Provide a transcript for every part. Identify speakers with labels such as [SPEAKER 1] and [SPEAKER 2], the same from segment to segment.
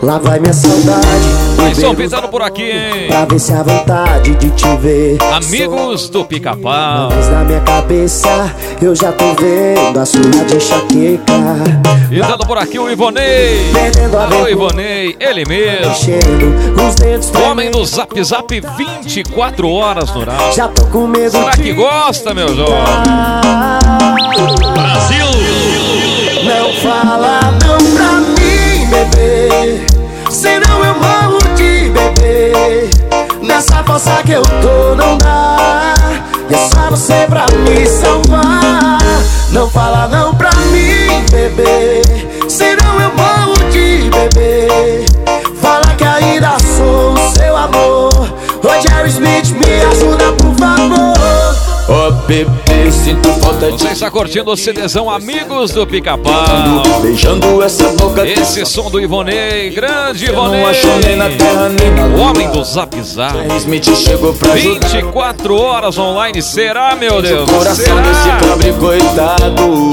[SPEAKER 1] Lá vai minha saudade.
[SPEAKER 2] Estão pintando por aqui, hein?
[SPEAKER 1] Pra ver se a vontade de te ver.
[SPEAKER 2] Amigos do Pica-Pau.
[SPEAKER 1] Mas na minha cabeça eu já tô vendo a sua de enxaqueca.
[SPEAKER 2] E dando por aqui o Ivonei. Alô, Ivonei, ele mesmo. O homem do Zap Zap 24 horas no rádio.
[SPEAKER 1] Já tô com medo.
[SPEAKER 2] Será que gosta, meu jovem?
[SPEAKER 3] Brasil!
[SPEAKER 1] Não fala não pra mim, bebê, senão eu morro de bebê. Nessa força que eu tô não dá, e é só você pra me salvar. Não fala não pra mim, bebê, senão eu morro de bebê. Fala que ainda sou o seu amor. Ô Jerry Smith, me ajuda por favor.
[SPEAKER 4] Ô bebê, sinto falta de
[SPEAKER 2] você está curtindo o CDzão Amigos do Pica-Pau.
[SPEAKER 4] beijando essa boca.
[SPEAKER 2] Esse som do Ivonei, grande Ivonei.
[SPEAKER 4] Não achou nem na terra nem na lua.
[SPEAKER 2] O homem do Zap Zap.
[SPEAKER 4] Smith chegou pra ajudar.
[SPEAKER 2] 24 horas online, será, meu Deus?
[SPEAKER 4] O coração
[SPEAKER 2] Será?
[SPEAKER 4] desse pobre coitado.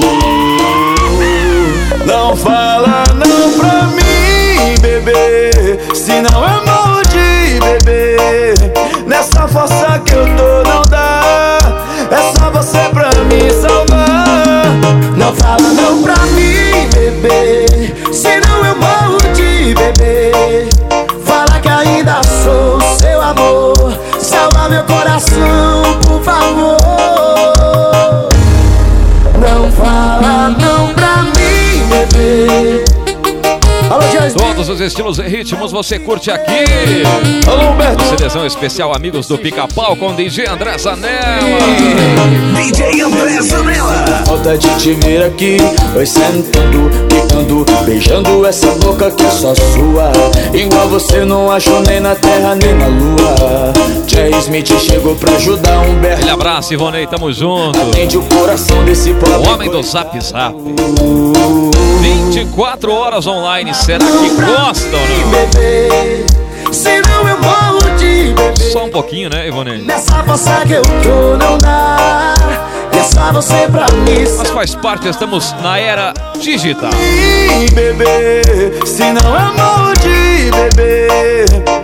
[SPEAKER 4] Não fala não pra mim, bebê, senão eu morro de bebê. Nessa força que eu tô não dá, é só você pra me salvar.
[SPEAKER 1] Não fala não pra mim, bebê, senão eu morro de bebê. Fala que ainda sou o seu amor. Salva meu coração, por favor. Não fala não pra mim, bebê. Alô,
[SPEAKER 2] todos os estilos e ritmos você curte aqui.
[SPEAKER 4] Alô, Humberto.
[SPEAKER 2] Seleção especial Amigos do Pica-Pau com DJ André Zanella.
[SPEAKER 3] DJ André Zanella.
[SPEAKER 4] Falta de te ver aqui, oi sentando, picando, beijando essa boca que é só sua. Igual você não achou nem na terra nem na lua. Jay Smith chegou pra ajudar Humberto.
[SPEAKER 2] Aquele abraço, Ivonei, tamo junto.
[SPEAKER 4] Atende o coração desse pobre.
[SPEAKER 2] O homem do Zap Zap. 24 horas online, será que gostam ou não?
[SPEAKER 1] bebê, senão eu morro de bebê.
[SPEAKER 2] Só um pouquinho, né, Ivonei?
[SPEAKER 1] Nessa força que eu tô não dá, e é só você pra mim.
[SPEAKER 2] Mas faz parte, estamos na era digital.
[SPEAKER 4] Bebê, senão eu morro de bebê.